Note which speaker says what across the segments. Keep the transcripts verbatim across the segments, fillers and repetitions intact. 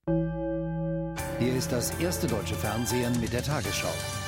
Speaker 1: Hier ist das erste deutsche Fernsehen mit der Tagesschau.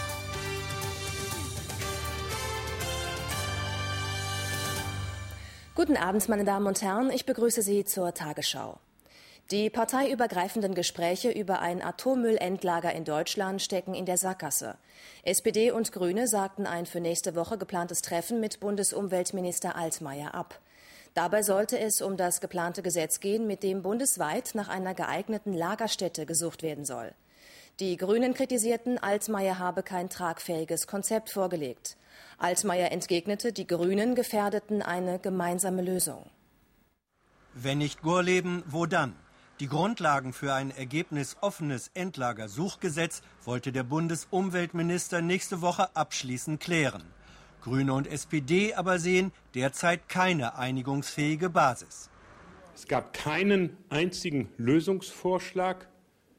Speaker 2: Guten Abend, meine Damen und Herren. Ich begrüße Sie zur Tagesschau. Die parteiübergreifenden Gespräche über ein Atommüllendlager in Deutschland stecken in der Sackgasse. S P D und Grüne sagten ein für nächste Woche geplantes Treffen mit Bundesumweltminister Altmaier ab. Dabei sollte es um das geplante Gesetz gehen, mit dem bundesweit nach einer geeigneten Lagerstätte gesucht werden soll. Die Grünen kritisierten, Altmaier habe kein tragfähiges Konzept vorgelegt. Altmaier entgegnete, die Grünen gefährdeten eine gemeinsame Lösung.
Speaker 3: Wenn nicht Gorleben, wo dann? Die Grundlagen für ein ergebnisoffenes Endlagersuchgesetz wollte der Bundesumweltminister nächste Woche abschließend klären. Grüne und S P D aber sehen derzeit keine einigungsfähige Basis.
Speaker 4: Es gab keinen einzigen Lösungsvorschlag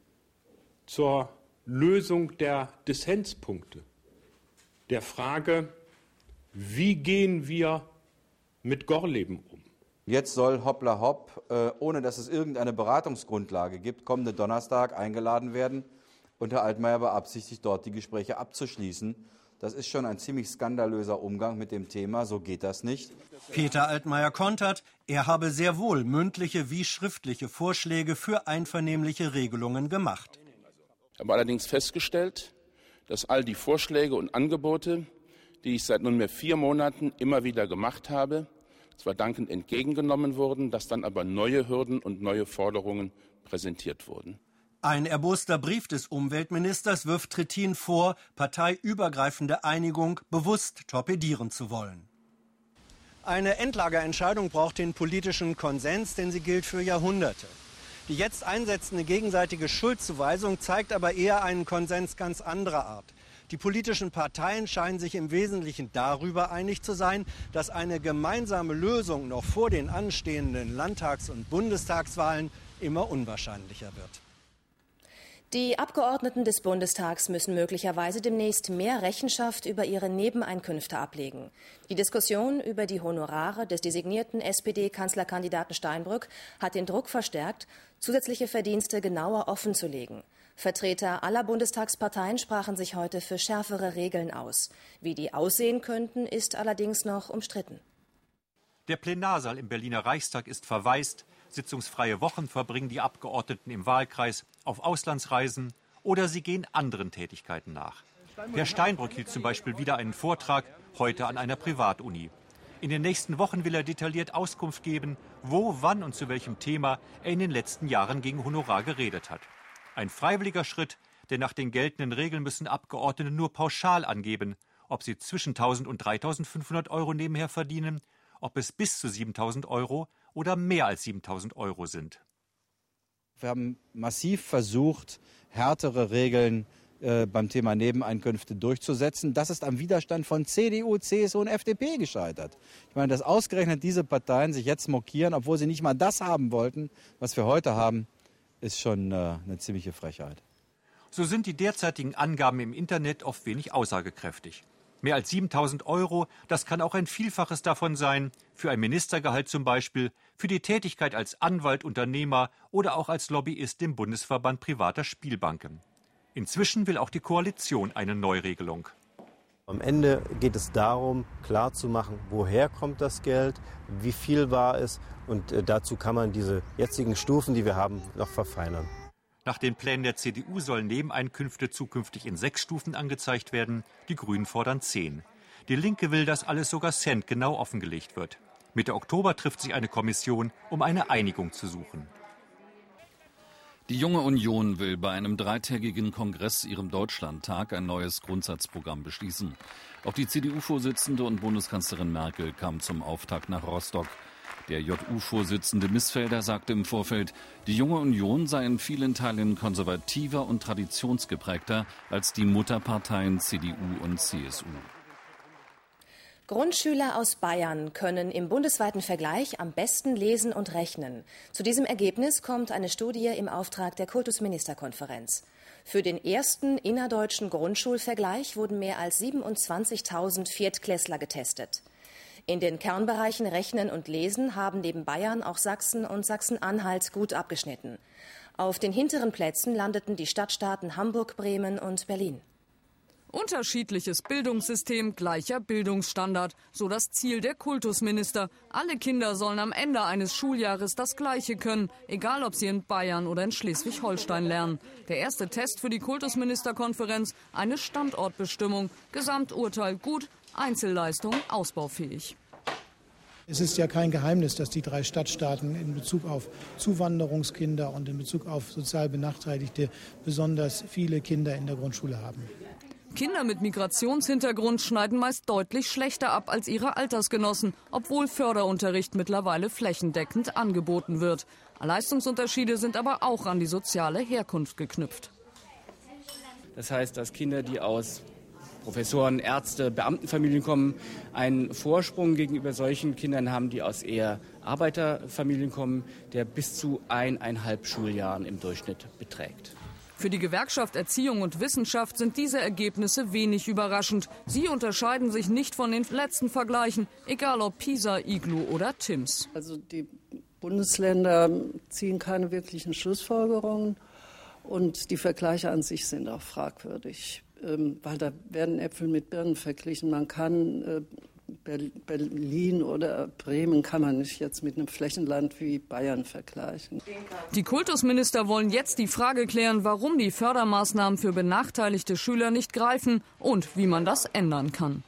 Speaker 4: zur Lösung der Dissenspunkte, der Frage, wie gehen wir mit Gorleben um?
Speaker 5: Jetzt soll hoppla hopp, äh, ohne dass es irgendeine Beratungsgrundlage gibt, kommenden Donnerstag eingeladen werden und Herr Altmaier beabsichtigt, dort die Gespräche abzuschließen. Das ist schon ein ziemlich skandalöser Umgang mit dem Thema, so geht das nicht.
Speaker 3: Peter Altmaier kontert, er habe sehr wohl mündliche wie schriftliche Vorschläge für einvernehmliche Regelungen gemacht.
Speaker 6: Ich habe allerdings festgestellt, dass all die Vorschläge und Angebote, die ich seit nunmehr vier Monaten immer wieder gemacht habe, zwar dankend entgegengenommen wurden, dass dann aber neue Hürden und neue Forderungen präsentiert wurden.
Speaker 3: Ein erboster Brief des Umweltministers wirft Trittin vor, parteiübergreifende Einigung bewusst torpedieren zu wollen. Eine Endlagerentscheidung braucht den politischen Konsens, denn sie gilt für Jahrhunderte. Die jetzt einsetzende gegenseitige Schuldzuweisung zeigt aber eher einen Konsens ganz anderer Art. Die politischen Parteien scheinen sich im Wesentlichen darüber einig zu sein, dass eine gemeinsame Lösung noch vor den anstehenden Landtags- und Bundestagswahlen immer unwahrscheinlicher wird.
Speaker 2: Die Abgeordneten des Bundestags müssen möglicherweise demnächst mehr Rechenschaft über ihre Nebeneinkünfte ablegen. Die Diskussion über die Honorare des designierten S P D-Kanzlerkandidaten Steinbrück hat den Druck verstärkt, zusätzliche Verdienste genauer offenzulegen. Vertreter aller Bundestagsparteien sprachen sich heute für schärfere Regeln aus. Wie die aussehen könnten, ist allerdings noch umstritten.
Speaker 7: Der Plenarsaal im Berliner Reichstag ist verwaist. Sitzungsfreie Wochen verbringen die Abgeordneten im Wahlkreis auf Auslandsreisen oder sie gehen anderen Tätigkeiten nach. Herr Steinbrück hielt zum Beispiel wieder einen Vortrag, heute an einer Privatuni. In den nächsten Wochen will er detailliert Auskunft geben, wo, wann und zu welchem Thema er in den letzten Jahren gegen Honorar geredet hat. Ein freiwilliger Schritt, denn nach den geltenden Regeln müssen Abgeordnete nur pauschal angeben, ob sie zwischen tausend und dreitausendfünfhundert Euro nebenher verdienen, ob es bis zu siebentausend Euro oder mehr als siebentausend Euro sind.
Speaker 5: Wir haben massiv versucht, härtere Regeln äh, beim Thema Nebeneinkünfte durchzusetzen. Das ist am Widerstand von C D U, C S U und F D P gescheitert. Ich meine, dass ausgerechnet diese Parteien sich jetzt mokieren, obwohl sie nicht mal das haben wollten, was wir heute haben, ist schon äh, eine ziemliche Frechheit.
Speaker 7: So sind die derzeitigen Angaben im Internet oft wenig aussagekräftig. Mehr als siebentausend Euro, das kann auch ein Vielfaches davon sein, für ein Ministergehalt zum Beispiel, für die Tätigkeit als Anwalt, Unternehmer oder auch als Lobbyist im Bundesverband privater Spielbanken. Inzwischen will auch die Koalition eine Neuregelung.
Speaker 8: Am Ende geht es darum, klarzumachen, woher kommt das Geld, wie viel war es und dazu kann man diese jetzigen Stufen, die wir haben, noch verfeinern.
Speaker 7: Nach den Plänen der C D U sollen Nebeneinkünfte zukünftig in sechs Stufen angezeigt werden. Die Grünen fordern zehn. Die Linke will, dass alles sogar centgenau offengelegt wird. Mitte Oktober trifft sich eine Kommission, um eine Einigung zu suchen.
Speaker 9: Die Junge Union will bei einem dreitägigen Kongress, ihrem Deutschlandtag, ein neues Grundsatzprogramm beschließen. Auch die C D U-Vorsitzende und Bundeskanzlerin Merkel kam zum Auftakt nach Rostock. Der J U-Vorsitzende Missfelder sagte im Vorfeld, die Junge Union sei in vielen Teilen konservativer und traditionsgeprägter als die Mutterparteien C D U und C S U.
Speaker 2: Grundschüler aus Bayern können im bundesweiten Vergleich am besten lesen und rechnen. Zu diesem Ergebnis kommt eine Studie im Auftrag der Kultusministerkonferenz. Für den ersten innerdeutschen Grundschulvergleich wurden mehr als siebenundzwanzigtausend Viertklässler getestet. In den Kernbereichen Rechnen und Lesen haben neben Bayern auch Sachsen und Sachsen-Anhalt gut abgeschnitten. Auf den hinteren Plätzen landeten die Stadtstaaten Hamburg, Bremen und Berlin.
Speaker 10: Unterschiedliches Bildungssystem, gleicher Bildungsstandard. So das Ziel der Kultusminister. Alle Kinder sollen am Ende eines Schuljahres das Gleiche können, egal ob sie in Bayern oder in Schleswig-Holstein lernen. Der erste Test für die Kultusministerkonferenz, eine Standortbestimmung. Gesamturteil gut, Einzelleistung ausbaufähig.
Speaker 11: Es ist ja kein Geheimnis, dass die drei Stadtstaaten in Bezug auf Zuwanderungskinder und in Bezug auf sozial Benachteiligte besonders viele Kinder in der Grundschule haben.
Speaker 10: Kinder mit Migrationshintergrund schneiden meist deutlich schlechter ab als ihre Altersgenossen, obwohl Förderunterricht mittlerweile flächendeckend angeboten wird. Leistungsunterschiede sind aber auch an die soziale Herkunft geknüpft.
Speaker 12: Das heißt, dass Kinder, die aus Professoren, Ärzte, Beamtenfamilien kommen, einen Vorsprung gegenüber solchen Kindern haben, die aus eher Arbeiterfamilien kommen, der bis zu eineinhalb Schuljahren im Durchschnitt beträgt.
Speaker 10: Für die Gewerkschaft Erziehung und Wissenschaft sind diese Ergebnisse wenig überraschend. Sie unterscheiden sich nicht von den letzten Vergleichen, egal ob PISA, I G L U oder T I M S.
Speaker 13: Also die Bundesländer ziehen keine wirklichen Schlussfolgerungen und die Vergleiche an sich sind auch fragwürdig, weil da werden Äpfel mit Birnen verglichen. Man kann Berlin oder Bremen kann man nicht jetzt mit einem Flächenland wie Bayern vergleichen.
Speaker 10: Die Kultusminister wollen jetzt die Frage klären, warum die Fördermaßnahmen für benachteiligte Schüler nicht greifen und wie man das ändern kann.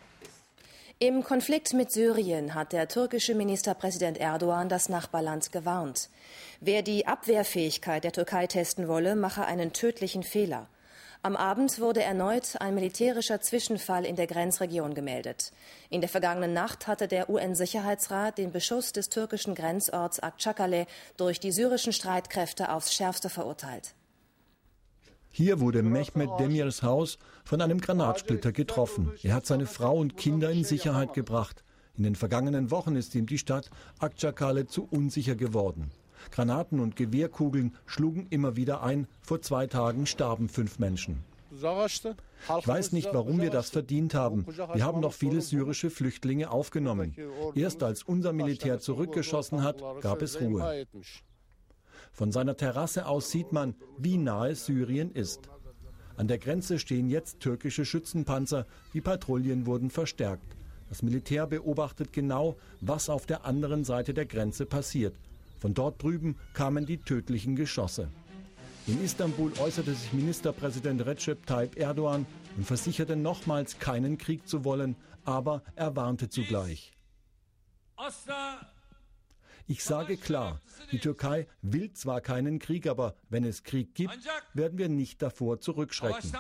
Speaker 2: Im Konflikt mit Syrien hat der türkische Ministerpräsident Erdogan das Nachbarland gewarnt. Wer die Abwehrfähigkeit der Türkei testen wolle, mache einen tödlichen Fehler. Am Abend wurde erneut ein militärischer Zwischenfall in der Grenzregion gemeldet. In der vergangenen Nacht hatte der U N-Sicherheitsrat den Beschuss des türkischen Grenzorts Akçakale durch die syrischen Streitkräfte aufs Schärfste verurteilt.
Speaker 14: Hier wurde Mehmet Demirs Haus von einem Granatsplitter getroffen. Er hat seine Frau und Kinder in Sicherheit gebracht. In den vergangenen Wochen ist ihm die Stadt Akçakale zu unsicher geworden. Granaten und Gewehrkugeln schlugen immer wieder ein. Vor zwei Tagen starben fünf Menschen. Ich weiß nicht, warum wir das verdient haben. Wir haben noch viele syrische Flüchtlinge aufgenommen. Erst als unser Militär zurückgeschossen hat, gab es Ruhe. Von seiner Terrasse aus sieht man, wie nahe Syrien ist. An der Grenze stehen jetzt türkische Schützenpanzer. Die Patrouillen wurden verstärkt. Das Militär beobachtet genau, was auf der anderen Seite der Grenze passiert. Von dort drüben kamen die tödlichen Geschosse. In Istanbul äußerte sich Ministerpräsident Recep Tayyip Erdogan und versicherte nochmals, keinen Krieg zu wollen, aber er warnte zugleich. Ich sage klar, die Türkei will zwar keinen Krieg, aber wenn es Krieg gibt, werden wir nicht davor zurückschrecken.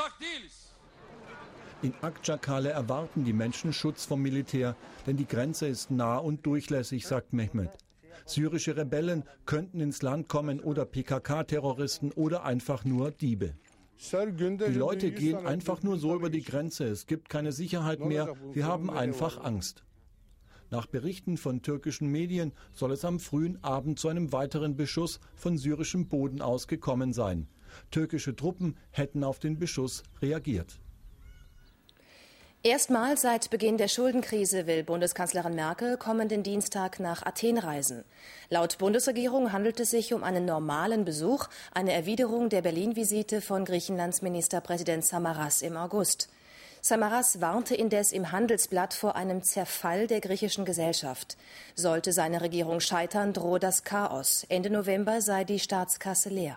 Speaker 14: In Akçakale erwarten die Menschen Schutz vom Militär, denn die Grenze ist nah und durchlässig, sagt Mehmet. Syrische Rebellen könnten ins Land kommen oder P K K-Terroristen oder einfach nur Diebe. Die Leute gehen einfach nur so über die Grenze. Es gibt keine Sicherheit mehr. Wir haben einfach Angst. Nach Berichten von türkischen Medien soll es am frühen Abend zu einem weiteren Beschuss von syrischem Boden aus gekommen sein. Türkische Truppen hätten auf den Beschuss reagiert.
Speaker 2: Erstmals seit Beginn der Schuldenkrise will Bundeskanzlerin Merkel kommenden Dienstag nach Athen reisen. Laut Bundesregierung handelt es sich um einen normalen Besuch, eine Erwiderung der Berlin-Visite von Griechenlands Ministerpräsident Samaras im August. Samaras warnte indes im Handelsblatt vor einem Zerfall der griechischen Gesellschaft. Sollte seine Regierung scheitern, drohe das Chaos. Ende November sei die Staatskasse leer.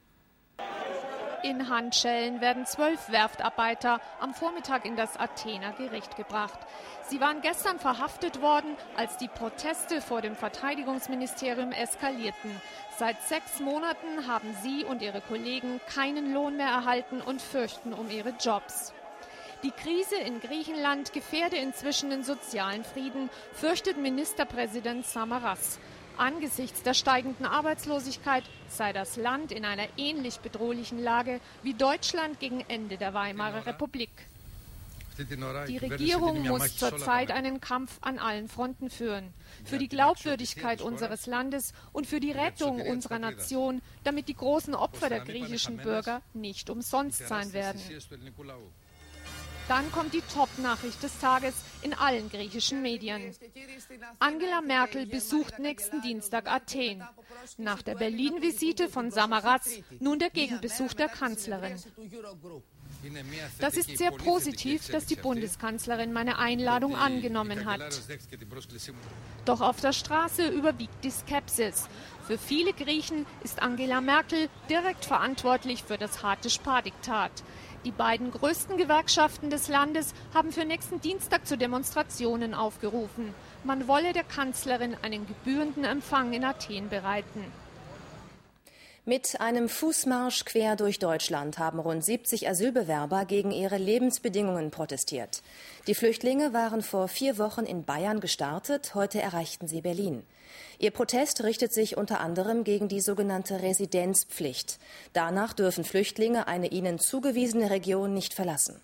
Speaker 15: In Handschellen werden zwölf Werftarbeiter am Vormittag in das Athener Gericht gebracht. Sie waren gestern verhaftet worden, als die Proteste vor dem Verteidigungsministerium eskalierten. Seit sechs Monaten haben sie und ihre Kollegen keinen Lohn mehr erhalten und fürchten um ihre Jobs. Die Krise in Griechenland gefährde inzwischen den sozialen Frieden, fürchtet Ministerpräsident Samaras. Angesichts der steigenden Arbeitslosigkeit sei das Land in einer ähnlich bedrohlichen Lage wie Deutschland gegen Ende der Weimarer Republik. Die Regierung muss zurzeit einen Kampf an allen Fronten führen. Für die Glaubwürdigkeit unseres Landes und für die Rettung unserer Nation, damit die großen Opfer der griechischen Bürger nicht umsonst sein werden. Dann kommt die Top-Nachricht des Tages in allen griechischen Medien. Angela Merkel besucht nächsten Dienstag Athen. Nach der Berlin-Visite von Samaras nun der Gegenbesuch der Kanzlerin. Das ist sehr positiv, dass die Bundeskanzlerin meine Einladung angenommen hat. Doch auf der Straße überwiegt die Skepsis. Für viele Griechen ist Angela Merkel direkt verantwortlich für das harte Spardiktat. Die beiden größten Gewerkschaften des Landes haben für nächsten Dienstag zu Demonstrationen aufgerufen. Man wolle der Kanzlerin einen gebührenden Empfang in Athen bereiten.
Speaker 2: Mit einem Fußmarsch quer durch Deutschland haben rund siebzig Asylbewerber gegen ihre Lebensbedingungen protestiert. Die Flüchtlinge waren vor vier Wochen in Bayern gestartet, heute erreichten sie Berlin. Ihr Protest richtet sich unter anderem gegen die sogenannte Residenzpflicht. Danach dürfen Flüchtlinge eine ihnen zugewiesene Region nicht verlassen.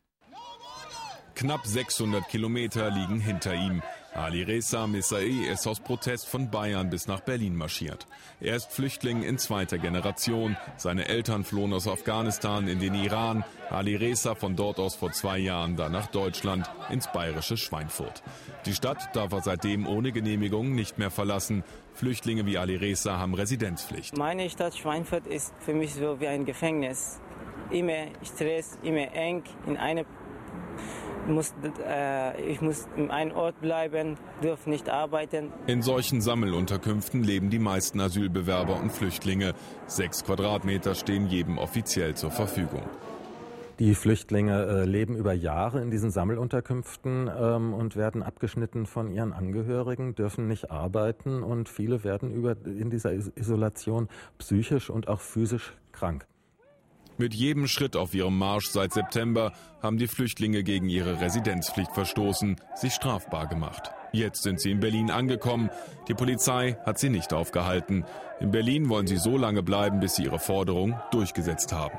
Speaker 16: Knapp sechshundert Kilometer liegen hinter ihm. Ali Reza Messaei ist aus Protest von Bayern bis nach Berlin marschiert. Er ist Flüchtling in zweiter Generation. Seine Eltern flohen aus Afghanistan in den Iran. Ali Reza von dort aus vor zwei Jahren dann nach Deutschland, ins bayerische Schweinfurt. Die Stadt darf er seitdem ohne Genehmigung nicht mehr verlassen. Flüchtlinge wie Ali Reza haben Residenzpflicht.
Speaker 17: Meine Stadt Schweinfurt ist für mich so wie ein Gefängnis. Immer Stress, immer eng in eine Muss, äh, ich muss in einem Ort bleiben, darf nicht arbeiten.
Speaker 16: In solchen Sammelunterkünften leben die meisten Asylbewerber und Flüchtlinge. Sechs Quadratmeter stehen jedem offiziell zur Verfügung.
Speaker 18: Die Flüchtlinge äh, leben über Jahre in diesen Sammelunterkünften ähm, und werden abgeschnitten von ihren Angehörigen, dürfen nicht arbeiten und viele werden über, in dieser Isolation psychisch und auch physisch krank.
Speaker 16: Mit jedem Schritt auf ihrem Marsch seit September haben die Flüchtlinge gegen ihre Residenzpflicht verstoßen, sich strafbar gemacht. Jetzt sind sie in Berlin angekommen. Die Polizei hat sie nicht aufgehalten. In Berlin wollen sie so lange bleiben, bis sie ihre Forderung durchgesetzt haben.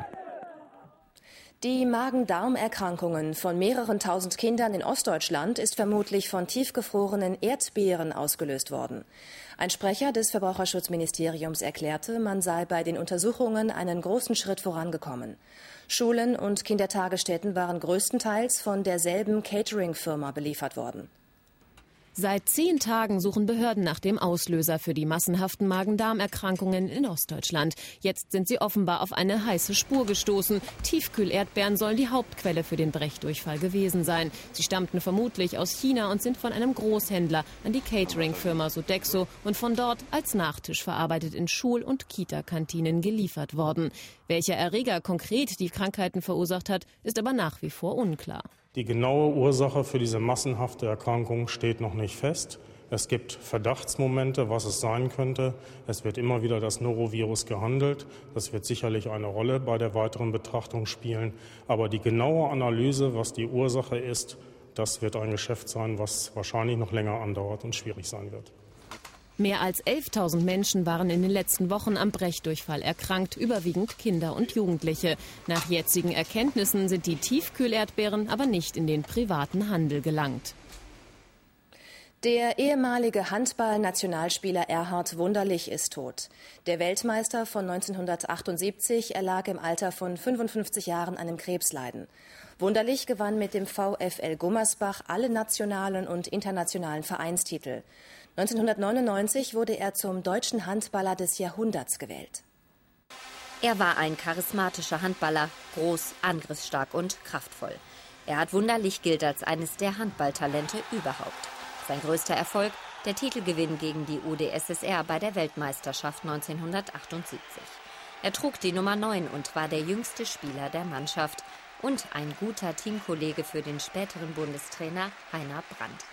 Speaker 2: Die Magen-Darm-Erkrankungen von mehreren tausend Kindern in Ostdeutschland ist vermutlich von tiefgefrorenen Erdbeeren ausgelöst worden. Ein Sprecher des Verbraucherschutzministeriums erklärte, man sei bei den Untersuchungen einen großen Schritt vorangekommen. Schulen und Kindertagesstätten waren größtenteils von derselben Catering-Firma beliefert worden.
Speaker 19: Seit zehn Tagen suchen Behörden nach dem Auslöser für die massenhaften Magen-Darm-Erkrankungen in Ostdeutschland. Jetzt sind sie offenbar auf eine heiße Spur gestoßen. Tiefkühl-Erdbeeren sollen die Hauptquelle für den Brechdurchfall gewesen sein. Sie stammten vermutlich aus China und sind von einem Großhändler an die Catering-Firma Sodexo und von dort als Nachtisch verarbeitet in Schul- und Kita-Kantinen geliefert worden. Welcher Erreger konkret die Krankheiten verursacht hat, ist aber nach wie vor unklar.
Speaker 20: Die genaue Ursache für diese massenhafte Erkrankung steht noch nicht fest. Es gibt Verdachtsmomente, was es sein könnte. Es wird immer wieder das Norovirus gehandelt. Das wird sicherlich eine Rolle bei der weiteren Betrachtung spielen. Aber die genaue Analyse, was die Ursache ist, das wird ein Geschäft sein, was wahrscheinlich noch länger andauert und schwierig sein wird.
Speaker 19: Mehr als elftausend Menschen waren in den letzten Wochen am Brechdurchfall erkrankt, überwiegend Kinder und Jugendliche. Nach jetzigen Erkenntnissen sind die Tiefkühl-Erdbeeren aber nicht in den privaten Handel gelangt.
Speaker 2: Der ehemalige Handball-Nationalspieler Erhard Wunderlich ist tot. Der Weltmeister von neunzehnhundertachtundsiebzig erlag im Alter von fünfundfünfzig Jahren einem Krebsleiden. Wunderlich gewann mit dem VfL Gummersbach alle nationalen und internationalen Vereinstitel. neunzehnhundertneunundneunzig wurde er zum deutschen Handballer des Jahrhunderts gewählt.
Speaker 21: Er war ein charismatischer Handballer, groß, angriffsstark und kraftvoll. Erhard Wunderlich gilt als eines der Handballtalente überhaupt. Sein größter Erfolg, der Titelgewinn gegen die U d S S R bei der Weltmeisterschaft neunzehnhundertachtundsiebzig. Er trug die Nummer neun und war der jüngste Spieler der Mannschaft und ein guter Teamkollege für den späteren Bundestrainer Heiner Brandt.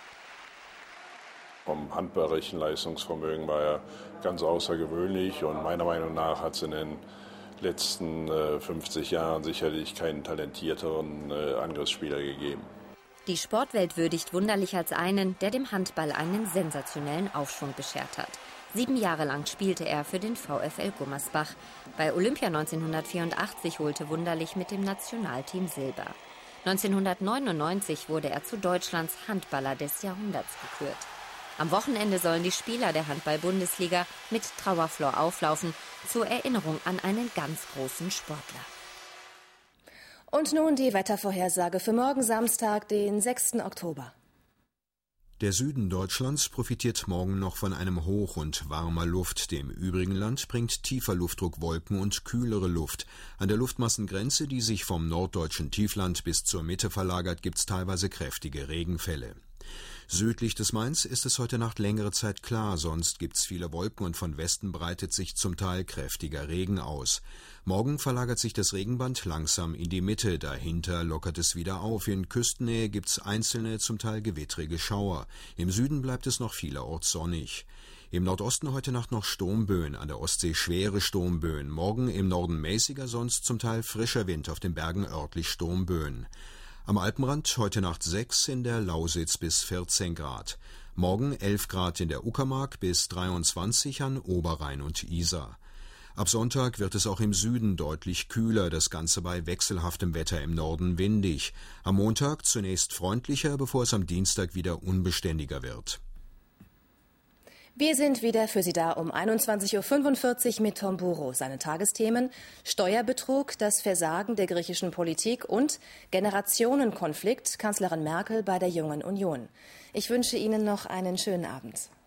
Speaker 22: Vom handballerischen Leistungsvermögen war er ganz außergewöhnlich und meiner Meinung nach hat es in den letzten äh, fünfzig Jahren sicherlich keinen talentierteren äh, Angriffsspieler gegeben.
Speaker 21: Die Sportwelt würdigt Wunderlich als einen, der dem Handball einen sensationellen Aufschwung beschert hat. Sieben Jahre lang spielte er für den VfL Gummersbach. Bei Olympia neunzehnhundertvierundachtzig holte Wunderlich mit dem Nationalteam Silber. neunzehnhundertneunundneunzig wurde er zu Deutschlands Handballer des Jahrhunderts gekürt. Am Wochenende sollen die Spieler der Handball-Bundesliga mit Trauerflor auflaufen, zur Erinnerung an einen ganz großen Sportler.
Speaker 2: Und nun die Wettervorhersage für morgen Samstag, den sechsten Oktober.
Speaker 1: Der Süden Deutschlands profitiert morgen noch von einem Hoch und warmer Luft. Dem übrigen Land bringt tiefer Luftdruck Wolken und kühlere Luft. An der Luftmassengrenze, die sich vom norddeutschen Tiefland bis zur Mitte verlagert, gibt es teilweise kräftige Regenfälle. Südlich des Mains ist es heute Nacht längere Zeit klar, sonst gibt's viele Wolken und von Westen breitet sich zum Teil kräftiger Regen aus. Morgen verlagert sich das Regenband langsam in die Mitte, dahinter lockert es wieder auf. In Küstennähe gibt's einzelne, zum Teil gewittrige Schauer. Im Süden bleibt es noch vielerorts sonnig. Im Nordosten heute Nacht noch Sturmböen, an der Ostsee schwere Sturmböen. Morgen im Norden mäßiger, sonst zum Teil frischer Wind, auf den Bergen örtlich Sturmböen. Am Alpenrand heute Nacht sechs, in der Lausitz bis vierzehn Grad. Morgen elf Grad in der Uckermark bis dreiundzwanzig an Oberrhein und Isar. Ab Sonntag wird es auch im Süden deutlich kühler, das Ganze bei wechselhaftem Wetter, im Norden windig. Am Montag zunächst freundlicher, bevor es am Dienstag wieder unbeständiger wird.
Speaker 2: Wir sind wieder für Sie da um einundzwanzig Uhr fünfundvierzig mit Tom Buro. Seine Tagesthemen: Steuerbetrug, das Versagen der griechischen Politik und Generationenkonflikt, Kanzlerin Merkel bei der Jungen Union. Ich wünsche Ihnen noch einen schönen Abend.